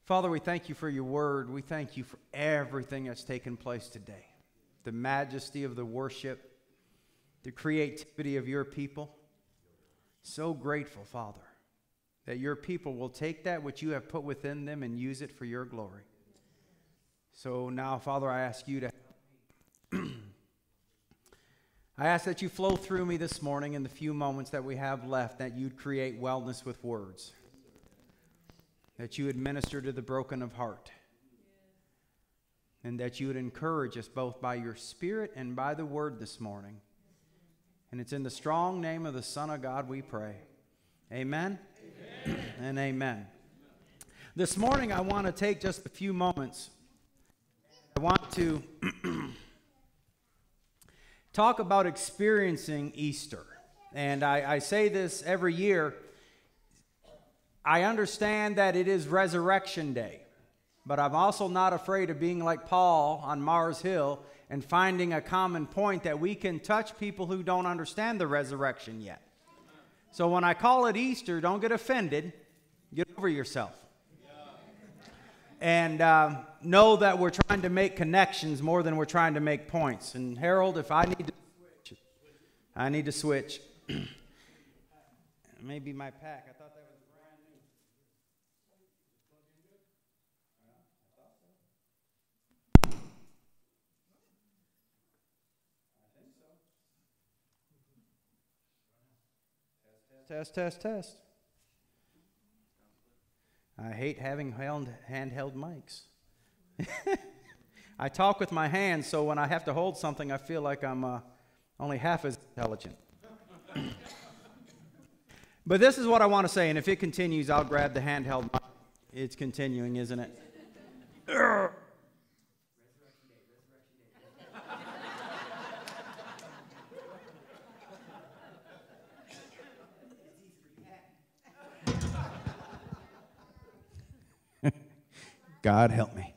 Father, we thank you for your word. We thank you for everything that's taken place today. The majesty of the worship, the creativity of your people. So grateful, Father, that your people will take that which you have put within them and use it for your glory. So now, Father, I ask you to I ask that you flow through me this morning in the few moments that we have left, that you'd create wellness with words, that you would minister to the broken of heart, and that you would encourage us both by your Spirit and by the word this morning. And it's in the strong name of the Son of God we pray. Amen, amen. And amen. This morning I want to take just a few moments. I want to talk about experiencing Easter. And I say this every year. I understand that it is Resurrection Day, but I'm also not afraid of being like Paul on Mars Hill and finding a common point that we can touch people who don't understand the resurrection yet. So when I call it Easter, don't get offended. Get over yourself. And know that we're trying to make connections more than we're trying to make points. And Harold, if I need to switch, I need to switch. Maybe my pack. I thought that was brand new. I think so. Test. I hate having handheld mics. I talk with my hands, so when I have to hold something, I feel like I'm only half as intelligent. But this is what I want to say, and if it continues, I'll grab the handheld mic. It's continuing, isn't it? God help me.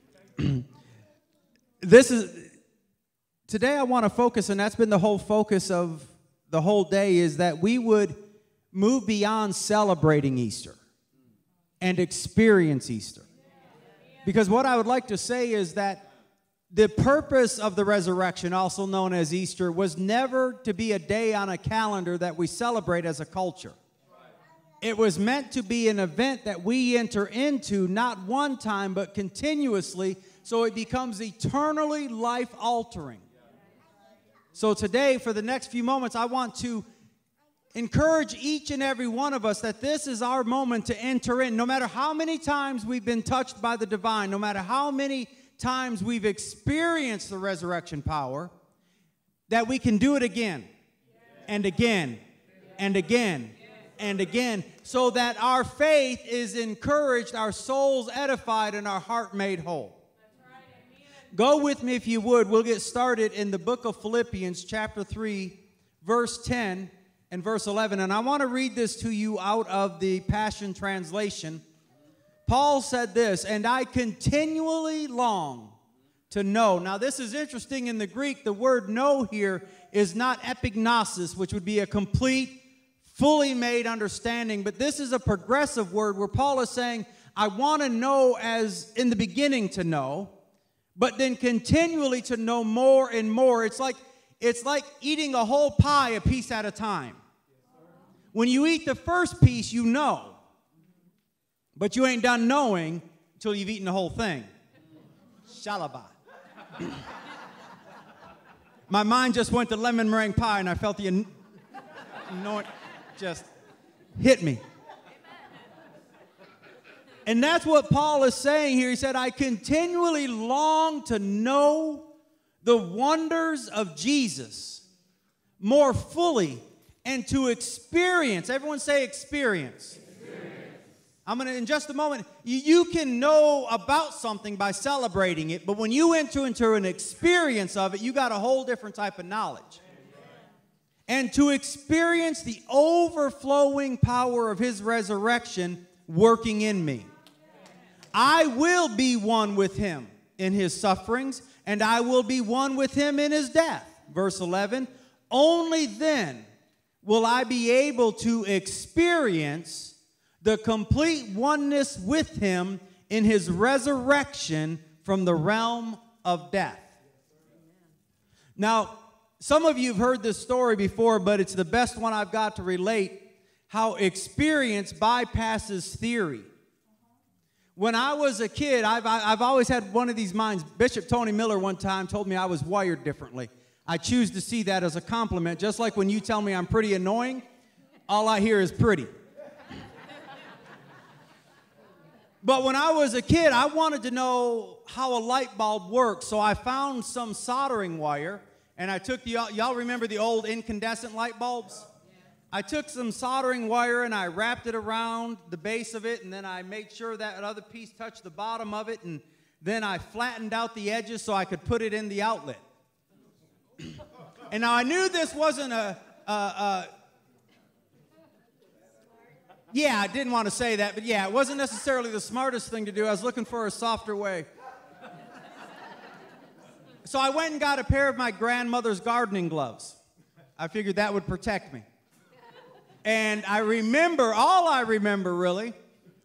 Today I want to focus, and that's been the whole focus of the whole day, is that we would move beyond celebrating Easter and experience Easter. Because what I would like to say is that the purpose of the resurrection, also known as Easter, was never to be a day on a calendar that we celebrate as a culture. It was meant to be an event that we enter into, not one time, but continuously, so it becomes eternally life-altering. So today, for the next few moments, I want to encourage each and every one of us that this is our moment to enter in. No matter how many times we've been touched by the divine, no matter how many times we've experienced the resurrection power, that we can do it again and again and again and again, so that our faith is encouraged, our souls edified, and our heart made whole. Go with me if you would. We'll get started in the book of Philippians, chapter 3, verse 10 and verse 11. And I want to read this to you out of the Passion Translation. Paul said this, "And I continually long to know." Now, this is interesting. In the Greek, the word know here is not epignosis, which would be a complete, fully made understanding, but this is a progressive word where Paul is saying, I want to know as in the beginning to know, but then continually to know more and more. It's like eating a whole pie a piece at a time. When you eat the first piece, you know, but you ain't done knowing until you've eaten the whole thing. Shalaba. My mind just went to lemon meringue pie, and I felt the just hit me. And that's what Paul is saying here. He said, I continually long to know the wonders of Jesus more fully and to experience. Everyone say experience. I'm going to, in just a moment, you can know about something by celebrating it, but when you enter into an experience of it, you got a whole different type of knowledge. And to experience the overflowing power of his resurrection working in me. I will be one with him in his sufferings, and I will be one with him in his death. Verse 11, only then will I be able to experience the complete oneness with him in his resurrection from the realm of death. Now, some of you have heard this story before, but it's the best one I've got to relate, how experience bypasses theory. When I was a kid, I've always had one of these minds. Bishop Tony Miller one time told me I was wired differently. I choose to see that as a compliment. Just like when you tell me I'm pretty annoying, all I hear is pretty. But when I was a kid, I wanted to know how a light bulb works, so I found some soldering wire, and I took y'all remember the old incandescent light bulbs? I took some soldering wire and I wrapped it around the base of it, and then I made sure that other piece touched the bottom of it, and then I flattened out the edges so I could put it in the outlet. And now I knew this wasn't yeah, I didn't want to say that, but yeah, it wasn't necessarily the smartest thing to do. I was looking for a softer way. So I went and got a pair of my grandmother's gardening gloves. I figured that would protect me. And all I remember really,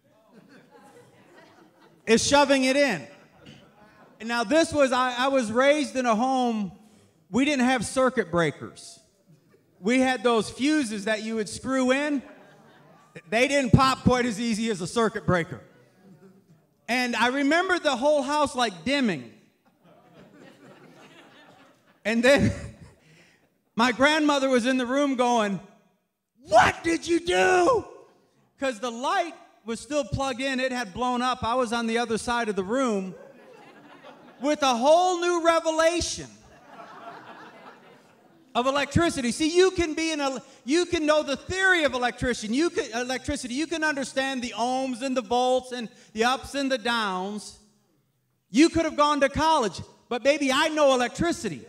is shoving it in. And now this was, I was raised in a home, we didn't have circuit breakers. We had those fuses that you would screw in. They didn't pop quite as easy as a circuit breaker. And I remember the whole house like dimming. And then my grandmother was in the room going, "What did you do?" Because the light was still plugged in. It had blown up. I was on the other side of the room with a whole new revelation of electricity. See, you can know the theory of electricity. You can understand the ohms and the volts and the ups and the downs. You could have gone to college, but baby, I know electricity.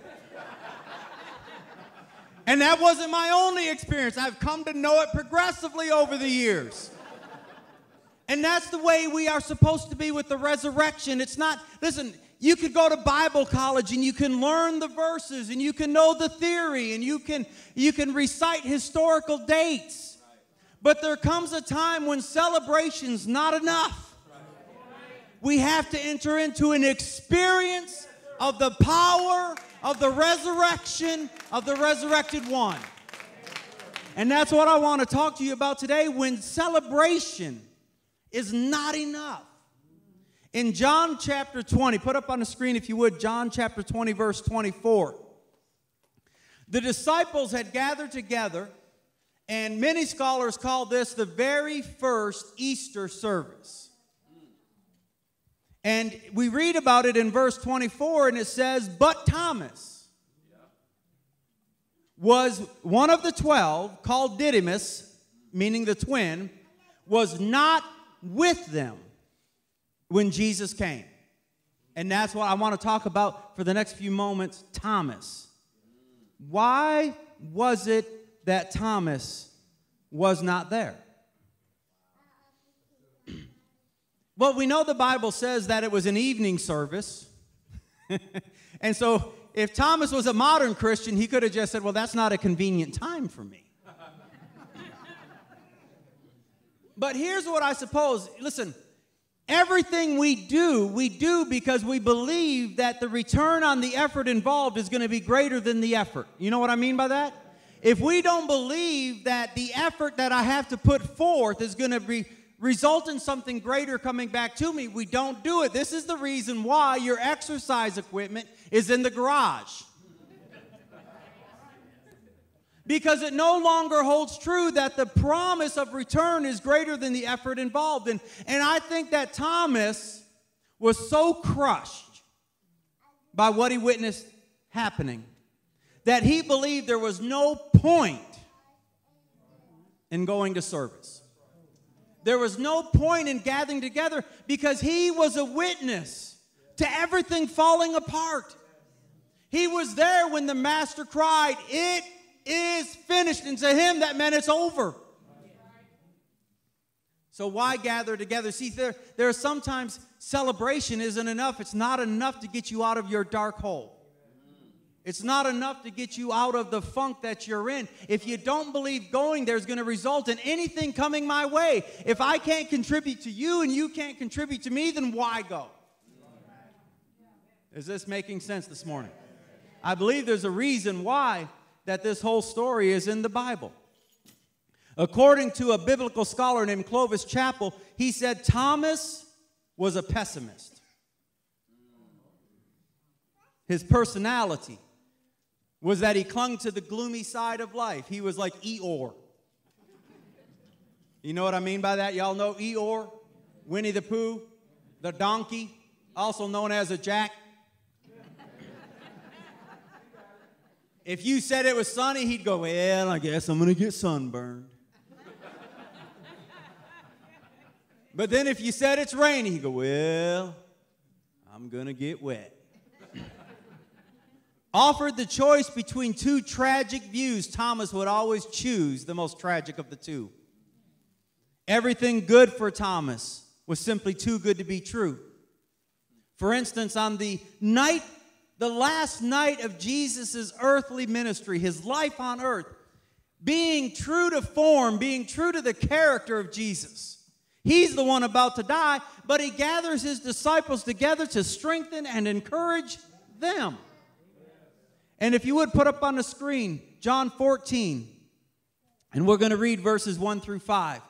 And that wasn't my only experience. I've come to know it progressively over the years. And that's the way we are supposed to be with the resurrection. It's not, listen, you could go to Bible college and you can learn the verses and you can know the theory and you can recite historical dates. But there comes a time when celebration's not enough. We have to enter into an experience of the power of the resurrection of the resurrected one. And that's what I want to talk to you about today, when celebration is not enough. In John chapter 20, put up on the screen if you would, John chapter 20, verse 24. The disciples had gathered together, and many scholars call this the very first Easter service. And we read about it in verse 24, and it says, "But Thomas was one of the 12, called Didymus," meaning the twin, "was not with them when Jesus came." And that's what I want to talk about for the next few moments, Thomas. Why was it that Thomas was not there? Well, we know the Bible says that it was an evening service. And so if Thomas was a modern Christian, he could have just said, "Well, that's not a convenient time for me." But here's what I suppose. Listen, everything we do because we believe that the return on the effort involved is going to be greater than the effort. You know what I mean by that? If we don't believe that the effort that I have to put forth is going to result in something greater coming back to me, we don't do it. This is the reason why your exercise equipment is in the garage. Because it no longer holds true that the promise of return is greater than the effort involved. And I think that Thomas was so crushed by what he witnessed happening that he believed there was no point in going to service. There was no point in gathering together because he was a witness to everything falling apart. He was there when the master cried, "It is finished." And to him, that meant it's over. So why gather together? See, there are sometimes celebration isn't enough. It's not enough to get you out of your dark hole. It's not enough to get you out of the funk that you're in. If you don't believe going there is going to result in anything coming my way, if I can't contribute to you and you can't contribute to me, then why go? Is this making sense this morning? I believe there's a reason why that this whole story is in the Bible. According to a biblical scholar named Clovis Chappell, he said Thomas was a pessimist. His personality was that he clung to the gloomy side of life. He was like Eeyore. You know what I mean by that? Y'all know Eeyore, Winnie the Pooh, the donkey, also known as a jack. If you said it was sunny, he'd go, well, I guess I'm going to get sunburned. But then if you said it's rainy, he'd go, well, I'm going to get wet. Offered the choice between two tragic views, Thomas would always choose the most tragic of the two. Everything good for Thomas was simply too good to be true. For instance, on the last night of Jesus' earthly ministry, his life on earth, being true to form, being true to the character of Jesus, he's the one about to die, but he gathers his disciples together to strengthen and encourage them. And if you would put up on the screen, John 14, and we're going to read verses 1 through 5.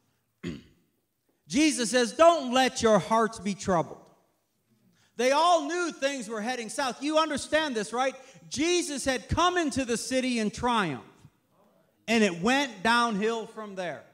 Jesus says, don't let your hearts be troubled. They all knew things were heading south. You understand this, right? Jesus had come into the city in triumph, and it went downhill from there.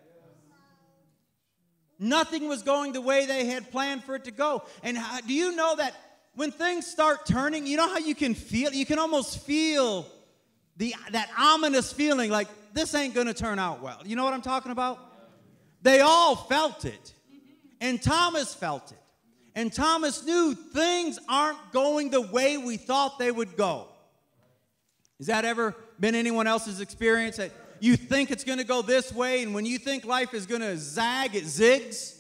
Nothing was going the way they had planned for it to go. And do you know that when things start turning, you know how you can feel? You can almost feel that ominous feeling like this ain't going to turn out well. You know what I'm talking about? They all felt it. And Thomas felt it. And Thomas knew things aren't going the way we thought they would go. Has that ever been anyone else's experience? That you think it's going to go this way, and when you think life is going to zag, it zigs?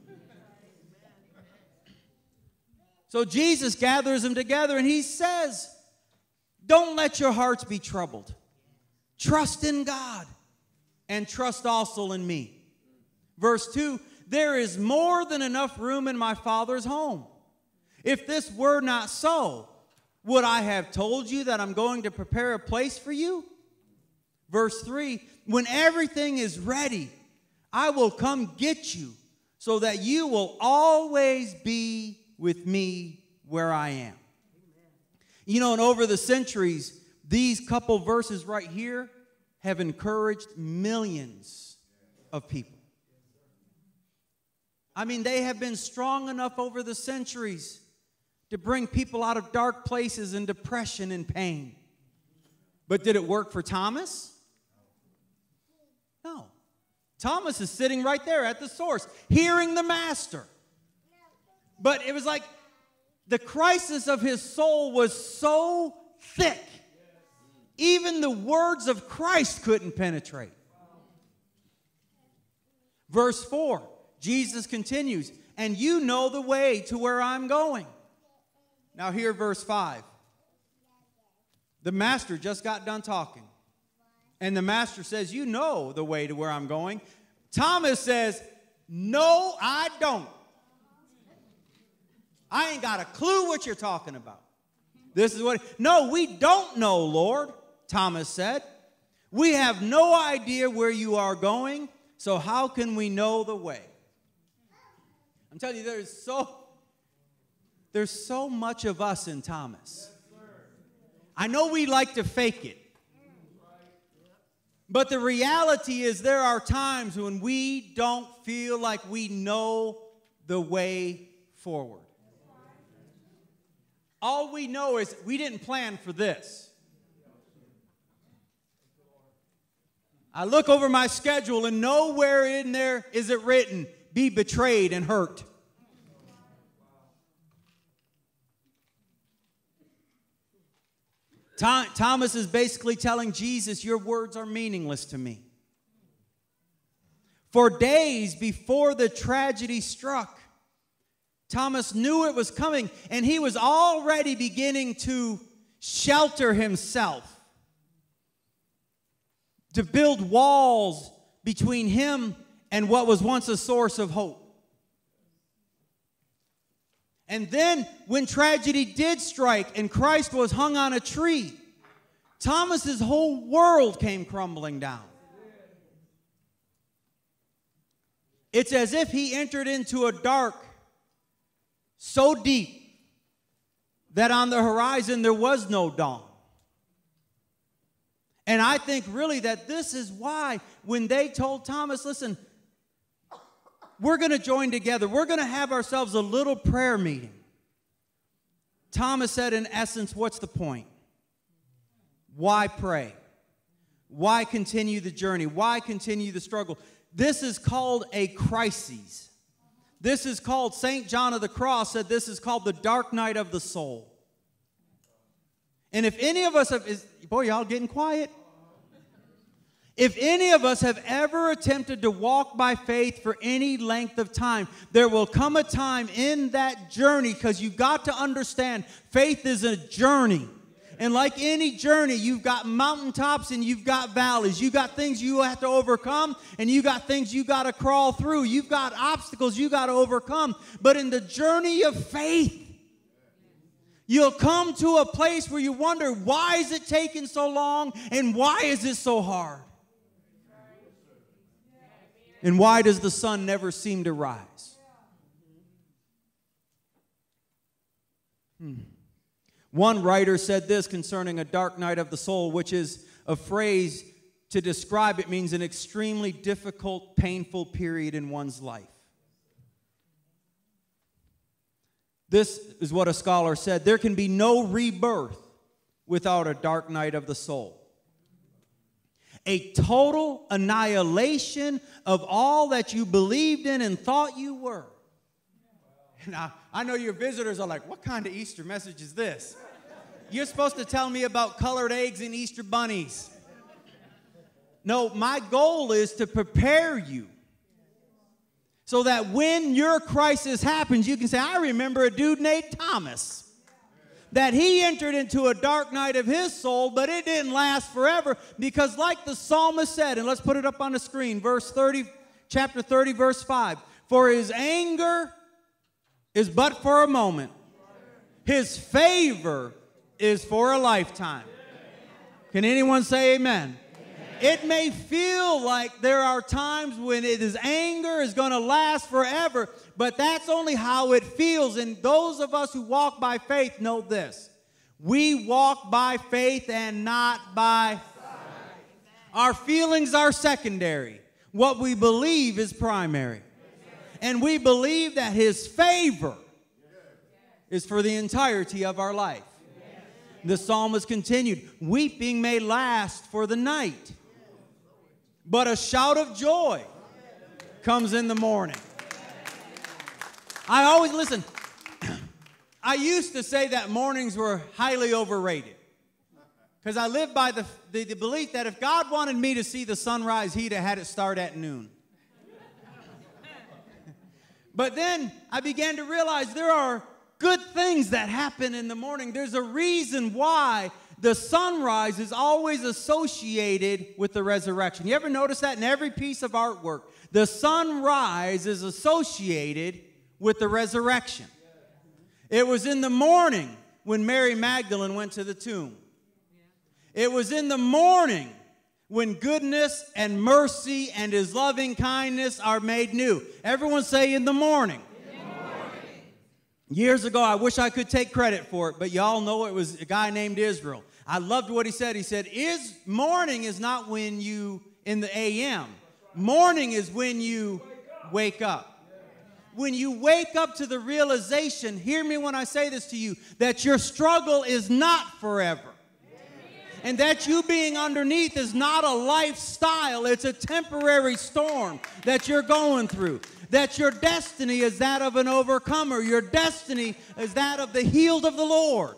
So Jesus gathers them together, and he says, don't let your hearts be troubled. Trust in God, and trust also in me. Verse 2, there is more than enough room in my Father's home. If this were not so, would I have told you that I'm going to prepare a place for you? Verse 3, when everything is ready, I will come get you so that you will always be with me where I am. Amen. You know, and over the centuries, these couple verses right here have encouraged millions of people. I mean, they have been strong enough over the centuries to bring people out of dark places and depression and pain. But did it work for Thomas? No. Thomas is sitting right there at the source, hearing the master. But it was like the crisis of his soul was so thick, even the words of Christ couldn't penetrate. Verse 4, Jesus continues, and you know the way to where I'm going. Now hear verse 5. The master just got done talking. And the master says, you know the way to where I'm going. Thomas says, no, I don't. I ain't got a clue what you're talking about. This is what, no, we don't know, Lord, Thomas said. We have no idea where you are going, so how can we know the way? I'm telling you, there's so much of us in Thomas. I know we like to fake it. But the reality is there are times when we don't feel like we know the way forward. All we know is we didn't plan for this. I look over my schedule and nowhere in there is it written, be betrayed and hurt. Thomas is basically telling Jesus, your words are meaningless to me. For days before the tragedy struck, Thomas knew it was coming, and he was already beginning to shelter himself, to build walls between him and what was once a source of hope. And then when tragedy did strike and Christ was hung on a tree, Thomas's whole world came crumbling down. It's as if he entered into a dark so deep that on the horizon there was no dawn. And I think really that this is why when they told Thomas, listen, we're going to join together. We're going to have ourselves a little prayer meeting. Thomas said, in essence, what's the point? Why pray? Why continue the journey? Why continue the struggle? This is called a crisis. This is called, St. John of the Cross said this is called the dark night of the soul. And if any of us have, boy, y'all getting quiet? If any of us have ever attempted to walk by faith for any length of time, there will come a time in that journey, because you've got to understand faith is a journey. And like any journey, you've got mountaintops and you've got valleys. You've got things you have to overcome, and you've got things you got to crawl through. You've got obstacles you got to overcome. But in the journey of faith, you'll come to a place where you wonder, why is it taking so long, and why is it so hard? And why does the sun never seem to rise? One writer said this concerning a dark night of the soul, which is a phrase to describe it means an extremely difficult, painful period in one's life. This is what a scholar said: there can be no rebirth without a dark night of the soul. A total annihilation of all that you believed in and thought you were. Now, I know your visitors are like, what kind of Easter message is this? You're supposed to tell me about colored eggs and Easter bunnies. No, my goal is to prepare you so that when your crisis happens, you can say, I remember a dude named Thomas, that he entered into a dark night of his soul, but it didn't last forever, because like the psalmist said, and let's put it up on the screen, chapter 30, verse 5, for his anger is but for a moment. His favor is for a lifetime. Can anyone say amen? It may feel like there are times when his anger is going to last forever, but that's only how it feels. And those of us who walk by faith know this. We walk by faith and not by sight. Our feelings are secondary. What we believe is primary. And we believe that his favor is for the entirety of our life. The psalmist continued, weeping may last for the night, but a shout of joy comes in the morning. I always listen. I used to say that mornings were highly overrated, because I lived by the belief that if God wanted me to see the sunrise, he'd have had it start at noon. But then I began to realize there are good things that happen in the morning. There's a reason why the sunrise is always associated with the resurrection. You ever notice that in every piece of artwork? The sunrise is associated with the resurrection. It was in the morning when Mary Magdalene went to the tomb. It was in the morning when goodness and mercy and his loving kindness are made new. Everyone say in the morning. Years ago, I wish I could take credit for it, but y'all know it was a guy named Israel. I loved what he said. He said, morning is not when you, in the a.m. Morning is when you wake up. When you wake up to the realization, hear me when I say this to you, that your struggle is not forever. And that you being underneath is not a lifestyle. It's a temporary storm that you're going through. That your destiny is that of an overcomer. Your destiny is that of the healed of the Lord.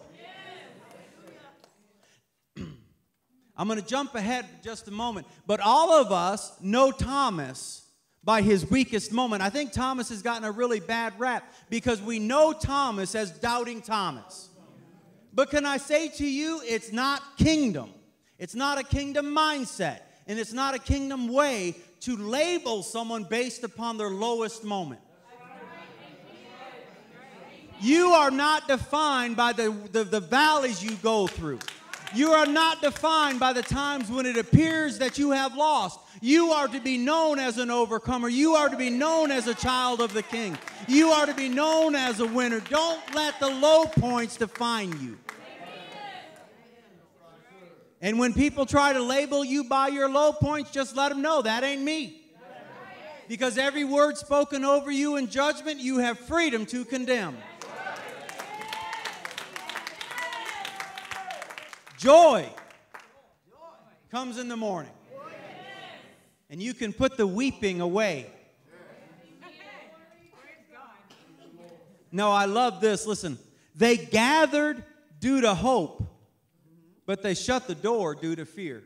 I'm going to jump ahead just a moment. But all of us know Thomas by his weakest moment. I think Thomas has gotten a really bad rap because we know Thomas as Doubting Thomas. But can I say to you, it's not kingdom. It's not a kingdom mindset. And it's not a kingdom way to label someone based upon their lowest moment. You are not defined by the valleys you go through. You are not defined by the times when it appears that you have lost. You are to be known as an overcomer. You are to be known as a child of the King. You are to be known as a winner. Don't let the low points define you. And when people try to label you by your low points, just let them know that ain't me. Because every word spoken over you in judgment, you have freedom to condemn. Joy comes in the morning. And you can put the weeping away. No, I love this. Listen, they gathered due to hope, but they shut the door due to fear.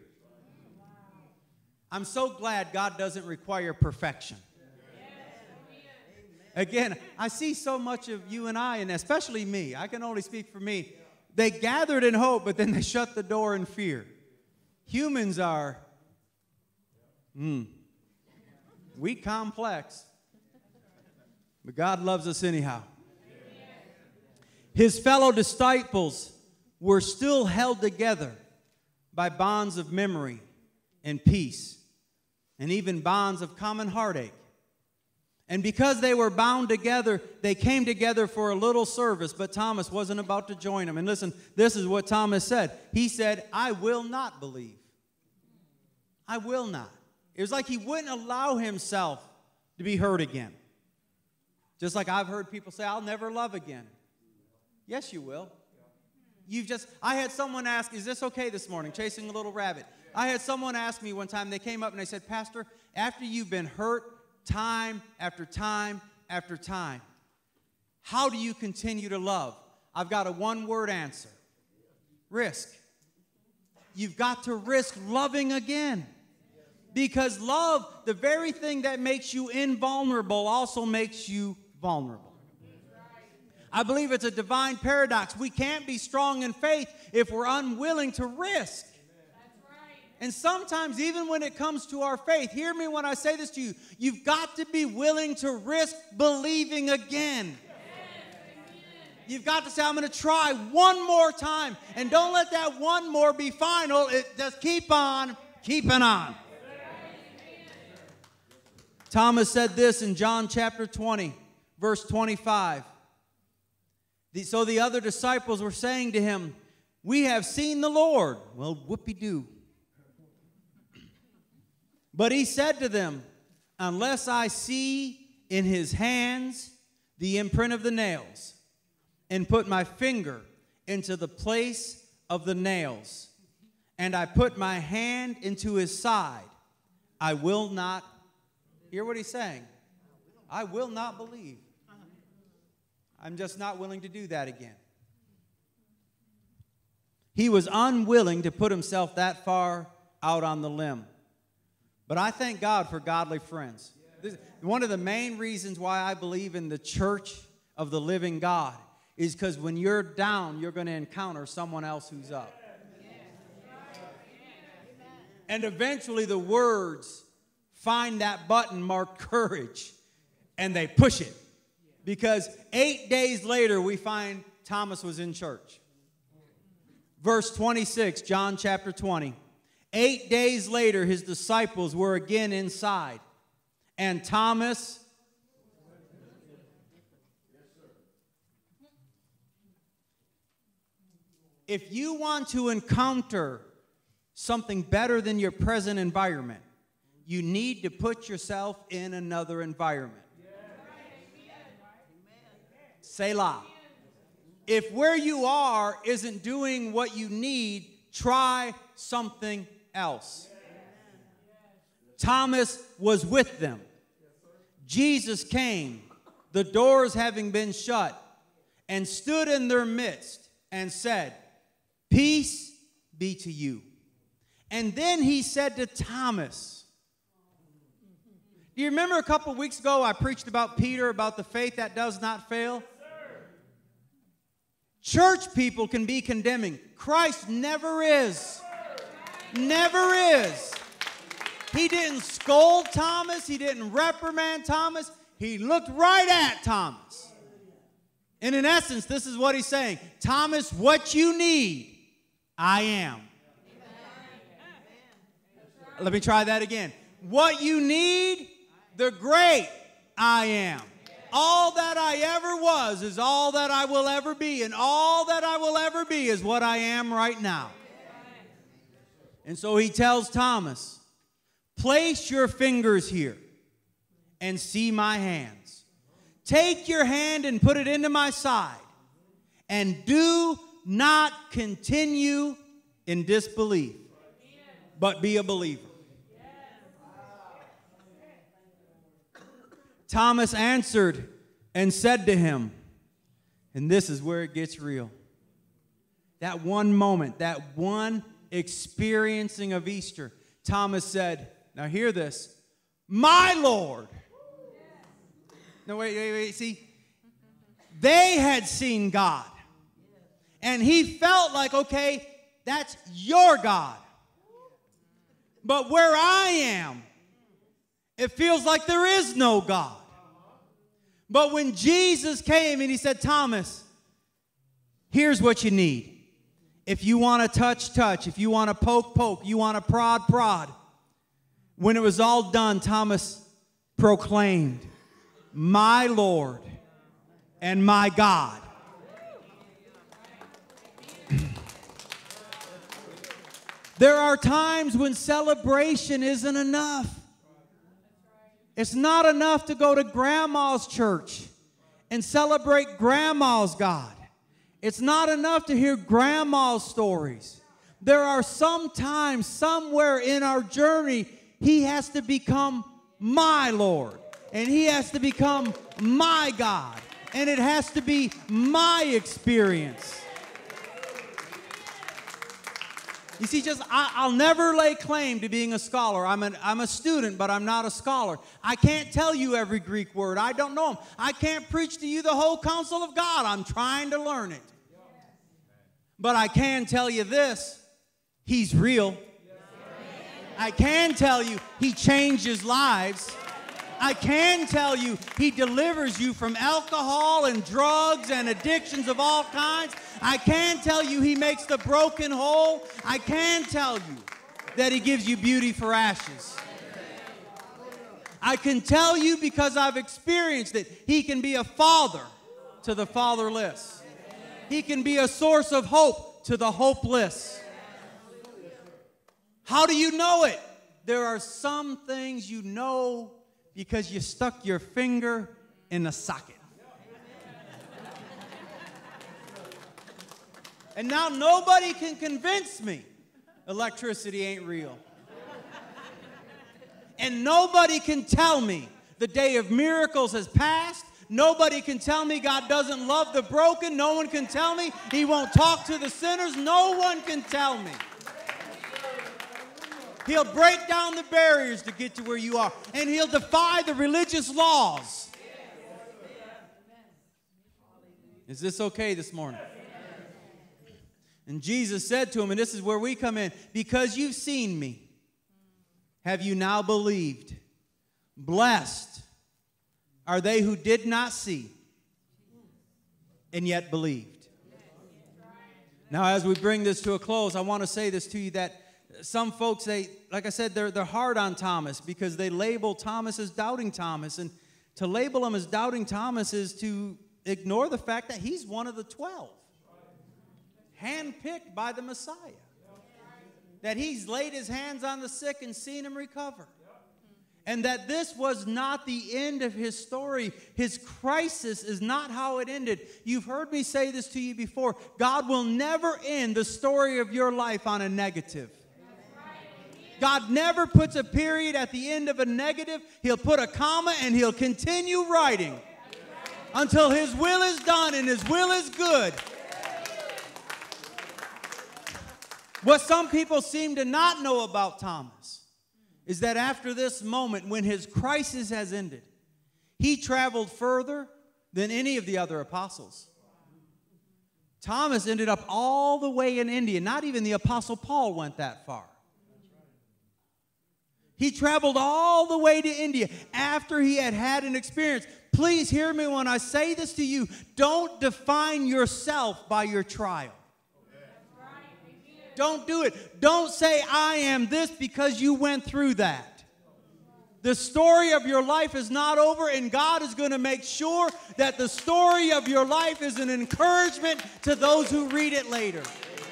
I'm so glad God doesn't require perfection. Again, I see so much of you and I, and especially me. I can only speak for me. They gathered in hope, but then they shut the door in fear. Humans are, we complex. But God loves us anyhow. His fellow disciples were still held together by bonds of memory and peace, and even bonds of common heartache. And because they were bound together, they came together for a little service, but Thomas wasn't about to join them. And listen, this is what Thomas said. He said, I will not believe. I will not. It was like he wouldn't allow himself to be hurt again. Just like I've heard people say, I'll never love again. Yes, you will. I had someone ask, is this okay this morning, chasing a little rabbit? I had someone ask me one time, they came up and they said, Pastor, after you've been hurt time after time after time, how do you continue to love? I've got a one-word answer. Risk. You've got to risk loving again. Because love, the very thing that makes you invulnerable, also makes you vulnerable. I believe it's a divine paradox. We can't be strong in faith if we're unwilling to risk. And sometimes, even when it comes to our faith, hear me when I say this to you, you've got to be willing to risk believing again. You've got to say, I'm going to try one more time. And don't let that one more be final. Just keep on keeping on. Thomas said this in John chapter 20, verse 25. So the other disciples were saying to him, we have seen the Lord. Well, whoopee-doo. But he said to them, unless I see in his hands the imprint of the nails, and put my finger into the place of the nails, and I put my hand into his side, I will not, hear what he's saying? I will not believe. I'm just not willing to do that again. He was unwilling to put himself that far out on the limb. But I thank God for godly friends. One of the main reasons why I believe in the church of the living God is because when you're down, you're going to encounter someone else who's up. And eventually the words find that button marked courage, and they push it. Because 8 days later, we find Thomas was in church. Verse 26, John chapter 20. 8 days later, his disciples were again inside. And Thomas, if you want to encounter something better than your present environment, you need to put yourself in another environment. Selah. If where you are isn't doing what you need, try something else. Thomas was with them. Jesus came, the doors having been shut, and stood in their midst and said, peace be to you. And then he said to Thomas, do you remember a couple weeks ago I preached about Peter, about the faith that does not fail? Church people can be condemning. Christ never is. Never is. He didn't scold Thomas. He didn't reprimand Thomas. He looked right at Thomas. And in essence, this is what he's saying. Thomas, what you need, I am. Let me try that again. What you need, the great I am. All that I ever was is all that I will ever be. And all that I will ever be is what I am right now. And so he tells Thomas, place your fingers here and see my hands. Take your hand and put it into my side. And do not continue in disbelief, but be a believer. Thomas answered and said to him, and this is where it gets real. That one moment, that one experiencing of Easter, Thomas said, now hear this, my Lord. No, wait, see, they had seen God. And he felt like, okay, that's your God. But where I am, it feels like there is no God. But when Jesus came and he said, Thomas, here's what you need. If you want to touch, touch. If you want to poke, poke. You want to prod, prod. When it was all done, Thomas proclaimed, my Lord and my God. There are times when celebration isn't enough. It's not enough to go to grandma's church and celebrate grandma's God. It's not enough to hear grandma's stories. There are some times, somewhere in our journey, he has to become my Lord. And he has to become my God. And it has to be my experience. You see, I'll never lay claim to being a scholar. I'm a student, but I'm not a scholar. I can't tell you every Greek word. I don't know them. I can't preach to you the whole counsel of God. I'm trying to learn it. But I can tell you this. He's real. I can tell you he changes lives. I can tell you he delivers you from alcohol and drugs and addictions of all kinds. I can tell you he makes the broken whole. I can tell you that he gives you beauty for ashes. I can tell you because I've experienced it. He can be a father to the fatherless. He can be a source of hope to the hopeless. How do you know it? There are some things you know because you stuck your finger in the socket. And now nobody can convince me electricity ain't real. And nobody can tell me the day of miracles has passed. Nobody can tell me God doesn't love the broken. No one can tell me he won't talk to the sinners. No one can tell me. He'll break down the barriers to get to where you are. And he'll defy the religious laws. Is this okay this morning? And Jesus said to him, and this is where we come in, because you've seen me, have you now believed? Blessed are they who did not see and yet believed. Now, as we bring this to a close, I want to say this to you that some folks, like I said, they're hard on Thomas because they label Thomas as Doubting Thomas. And to label him as Doubting Thomas is to ignore the fact that he's one of the 12. Handpicked by the Messiah. That he's laid his hands on the sick and seen him recover. And that this was not the end of his story. His crisis is not how it ended. You've heard me say this to you before. God will never end the story of your life on a negative. God never puts a period at the end of a negative. He'll put a comma and he'll continue writing until his will is done and his will is good. What some people seem to not know about Thomas is that after this moment, when his crisis has ended, he traveled further than any of the other apostles. Thomas ended up all the way in India. Not even the Apostle Paul went that far. He traveled all the way to India after he had had an experience. Please hear me when I say this to you. Don't define yourself by your trial. Don't do it. Don't say, I am this because you went through that. The story of your life is not over, and God is going to make sure that the story of your life is an encouragement to those who read it later.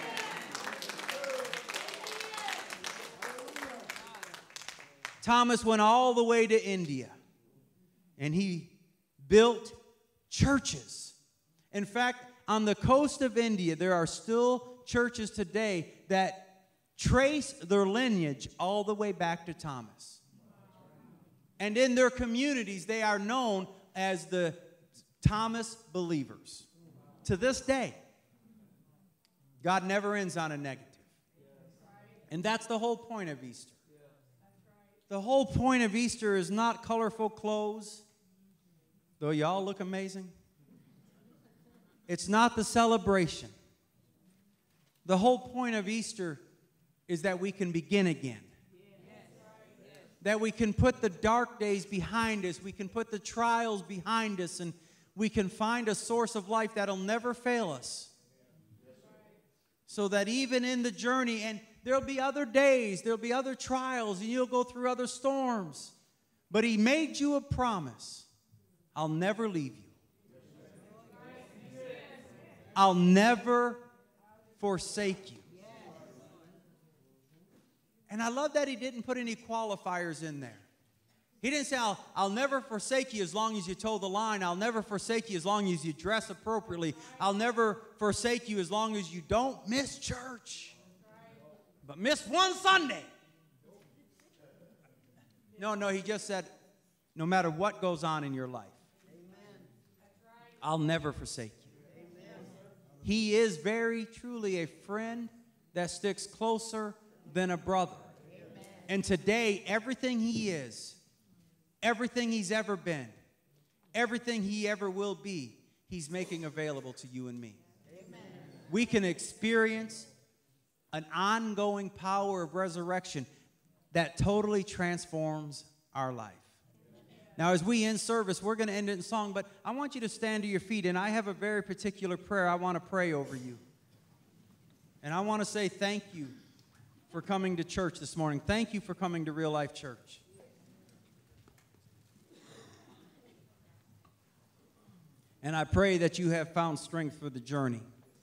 Thomas went all the way to India, and he built churches. In fact, on the coast of India, there are still churches today that trace their lineage all the way back to Thomas. And in their communities, they are known as the Thomas believers. To this day, God never ends on a negative. And that's the whole point of Easter. The whole point of Easter is not colorful clothes, though y'all look amazing. It's not the celebration. The whole point of Easter is that we can begin again. That we can put the dark days behind us. We can put the trials behind us. And we can find a source of life that'll never fail us. So that even in the journey, and there'll be other days, there'll be other trials, and you'll go through other storms. But He made you a promise. I'll never leave you. I'll never forsake you. And I love that He didn't put any qualifiers in there. He didn't say, I'll never forsake you as long as you toe the line. I'll never forsake you as long as you dress appropriately. I'll never forsake you as long as you don't miss church. But miss one Sunday. No, He just said, no matter what goes on in your life, I'll never forsake you. He is very truly a friend that sticks closer than a brother. Amen. And today, everything He is, everything He's ever been, everything He ever will be, He's making available to you and me. Amen. We can experience an ongoing power of resurrection that totally transforms our life. Now, as we end service, we're going to end it in song, but I want you to stand to your feet, and I have a very particular prayer I want to pray over you. And I want to say thank you for coming to church this morning. Thank you for coming to Real Life Church. And I pray that you have found strength for the journey.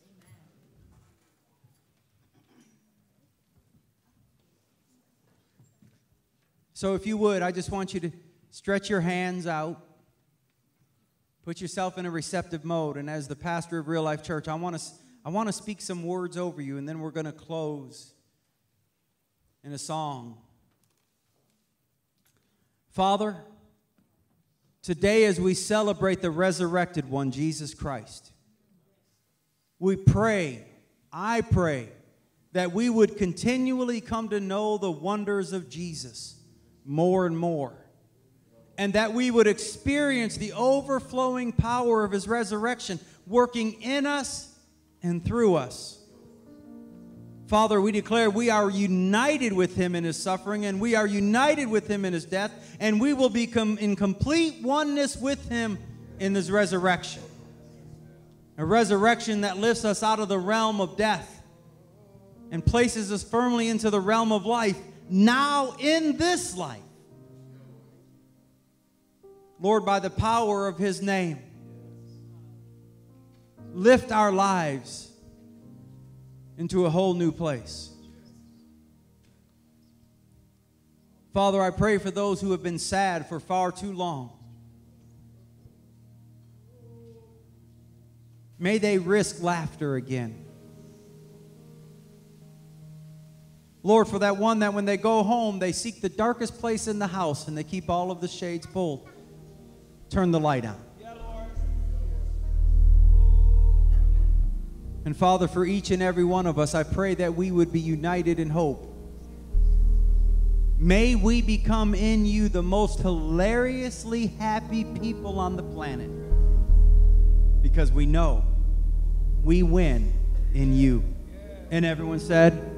So if you would, I just want you to stretch your hands out. Put yourself in a receptive mode. And as the pastor of Real Life Church, I want to speak some words over you, and then we're going to close in a song. Father, today as we celebrate the resurrected one, Jesus Christ, we pray, I pray, that we would continually come to know the wonders of Jesus more and more, and that we would experience the overflowing power of His resurrection working in us and through us. Father, we declare we are united with Him in His suffering, and we are united with Him in His death, and we will become in complete oneness with Him in His resurrection. A resurrection that lifts us out of the realm of death and places us firmly into the realm of life now in this life. Lord, by the power of His name, lift our lives into a whole new place. Father, I pray for those who have been sad for far too long. May they risk laughter again. Lord, for that one that when they go home, they seek the darkest place in the house and they keep all of the shades pulled. Turn the light on. And Father, for each and every one of us, I pray that we would be united in hope. May we become in you the most hilariously happy people on the planet. Because we know we win in you. And everyone said,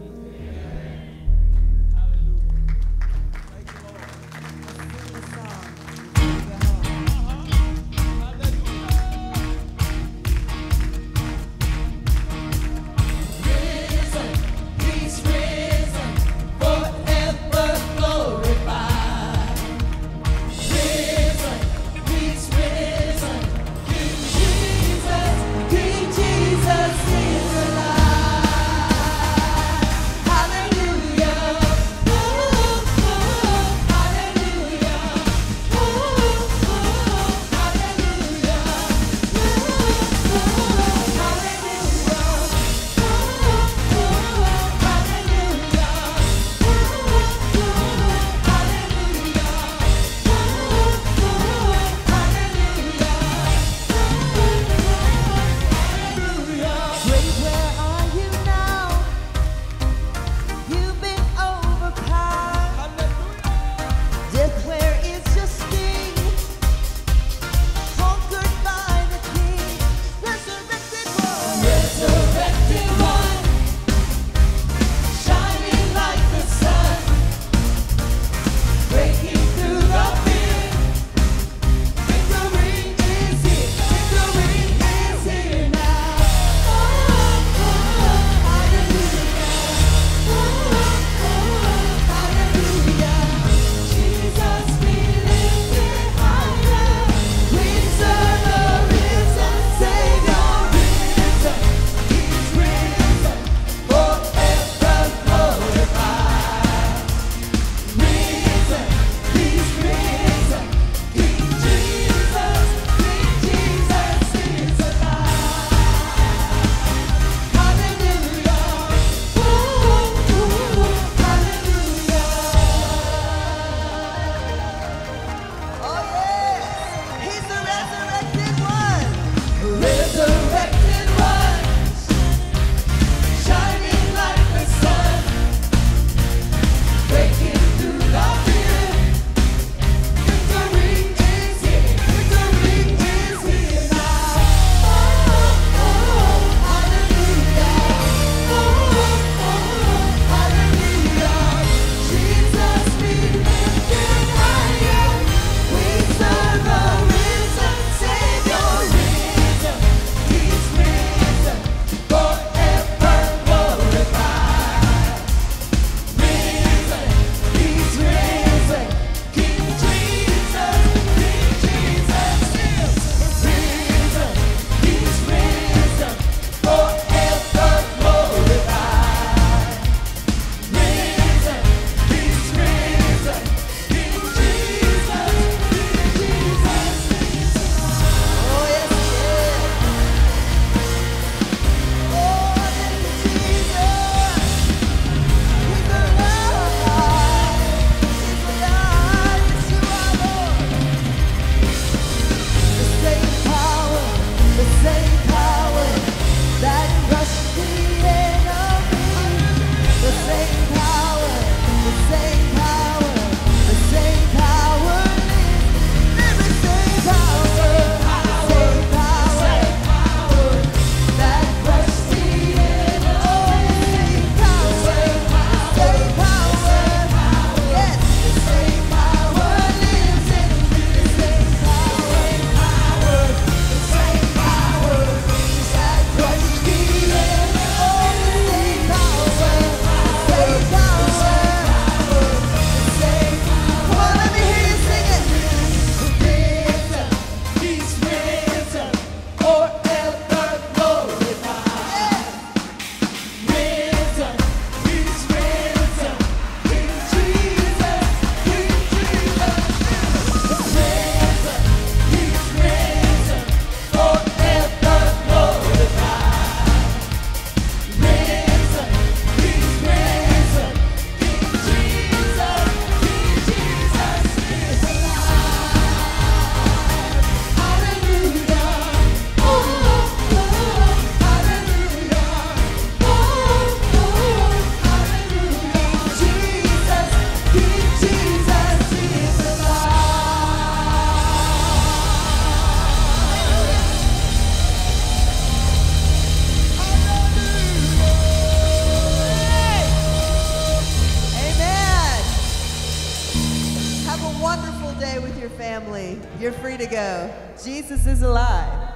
You're free to go. Jesus is alive.